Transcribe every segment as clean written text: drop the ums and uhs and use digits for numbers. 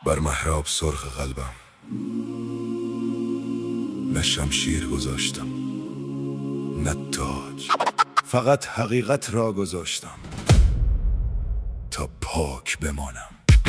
بر محراب سرخ قلبم نه شمشیر گذاشتم نه تاج، فقط حقیقت را گذاشتم تا پاک بمانم.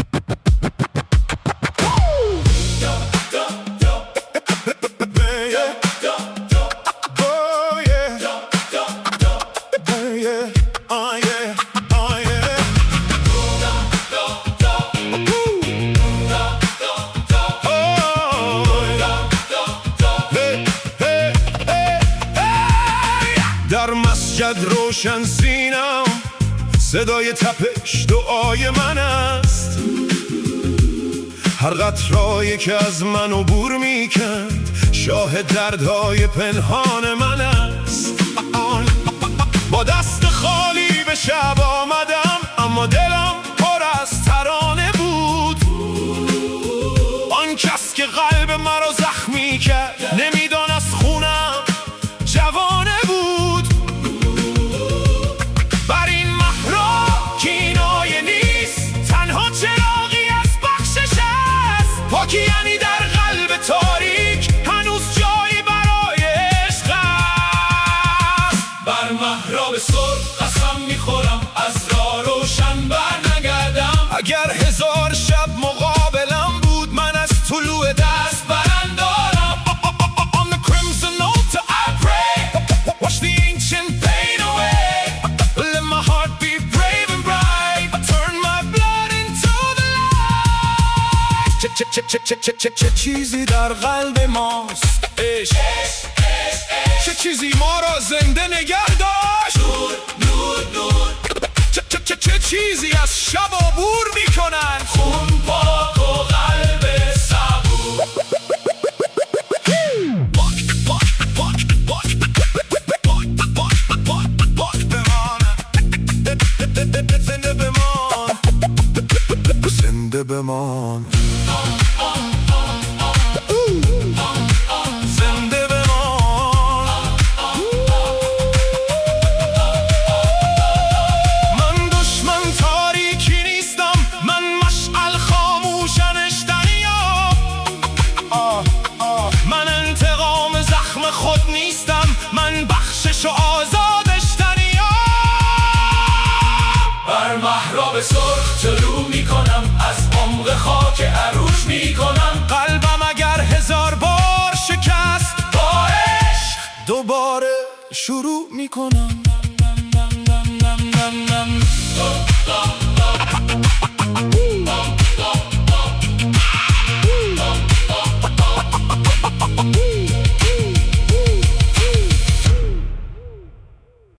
در مسجد روشن سینم صدای تپش دعای من است، هر قطره‌ای که از من عبور می‌کرد شاهد دردهای پنهان من است. با دست خالی به شب آمدم اما دلم پر از ترانه بود. آن کس که قلب مرا زخمی کرد نمیدانست خونم جوانه بود. بر این محراب کینایه نیست، تنها چراغی از بخشش است. پاکی یعنی در قلب تاریک هنوز جایی برای عشق است. بر محراب سرخ قسم میخورم از راه روشن بر نگردم. اگر هزار شب مقابلم بود من از طلوع دست برندارم. On the crimson altar I pray, wash the ancient pain away. Let my heart be brave and bright, turn my blood into the light. چه چیزی در قلب ماست عشق، چه چیزی ما را زنده نگه داشت. نور چه چیزی از شب عبور میکنن، خون پاک و قلب صبور. زنده بمان من بخشش و آزادش تنیا. بر محراب سرخ طلوع میکنم، از عمق خاک عروش میکنم. قلبم اگر هزار بار شکست با عشق دوباره شروع میکنم.